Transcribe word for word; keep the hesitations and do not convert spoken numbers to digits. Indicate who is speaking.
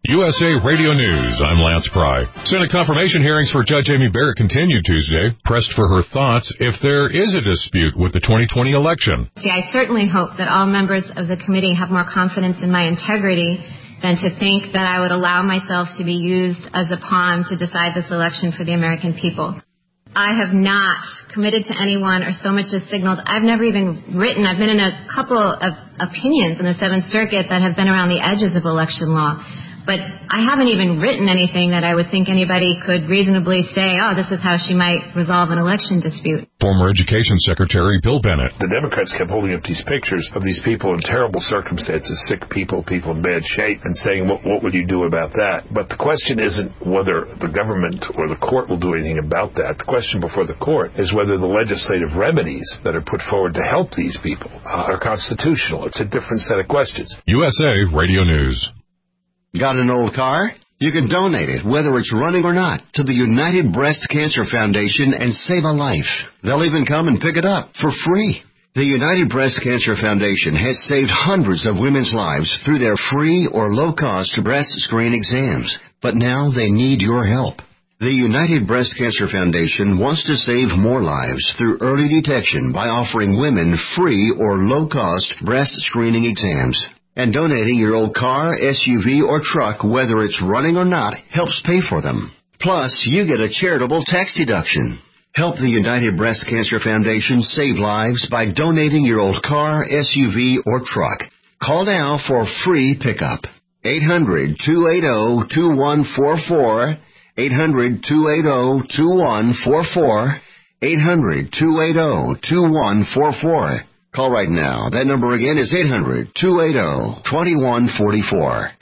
Speaker 1: U S A Radio News, I'm Lance Pry. Senate confirmation hearings for Judge Amy Barrett continued Tuesday, pressed for her thoughts if there is a dispute with the twenty twenty election.
Speaker 2: See, I certainly hope that all members of the committee have more confidence in my integrity than to think that I would allow myself to be used as a pawn to decide this election for the American people. I have not committed to anyone or so much as signaled. I've never even written. I've been in a couple of opinions in the Seventh Circuit that have been around the edges of election law. But I haven't even written anything that I would think anybody could reasonably say, oh, this is how she might resolve an election dispute.
Speaker 1: Former Education Secretary Bill Bennett.
Speaker 3: The Democrats kept holding up these pictures of these people in terrible circumstances, sick people, people in bad shape, and saying, what, what would you do about that? But the question isn't whether the government or the court will do anything about that. The question before the court is whether the legislative remedies that are put forward to help these people uh, are constitutional. It's a different set of questions.
Speaker 1: U S A Radio News.
Speaker 4: Got an old car? You can donate it, whether it's running or not, to the United Breast Cancer Foundation and save a life. They'll even come and pick it up for free. The United Breast Cancer Foundation has saved hundreds of women's lives through their free or low-cost breast screen exams. But now they need your help. The United Breast Cancer Foundation wants to save more lives through early detection by offering women free or low-cost breast screening exams. And donating your old car, S U V, or truck, whether it's running or not, helps pay for them. Plus, you get a charitable tax deduction. Help the United Breast Cancer Foundation save lives by donating your old car, S U V, or truck. Call now for free pickup. eight hundred, two eight zero, two one four four. eight hundred, two eight zero, two one four four. eight hundred, two eight zero, two one four four. Call right now. That number again is eight hundred, two eight zero, two one four four.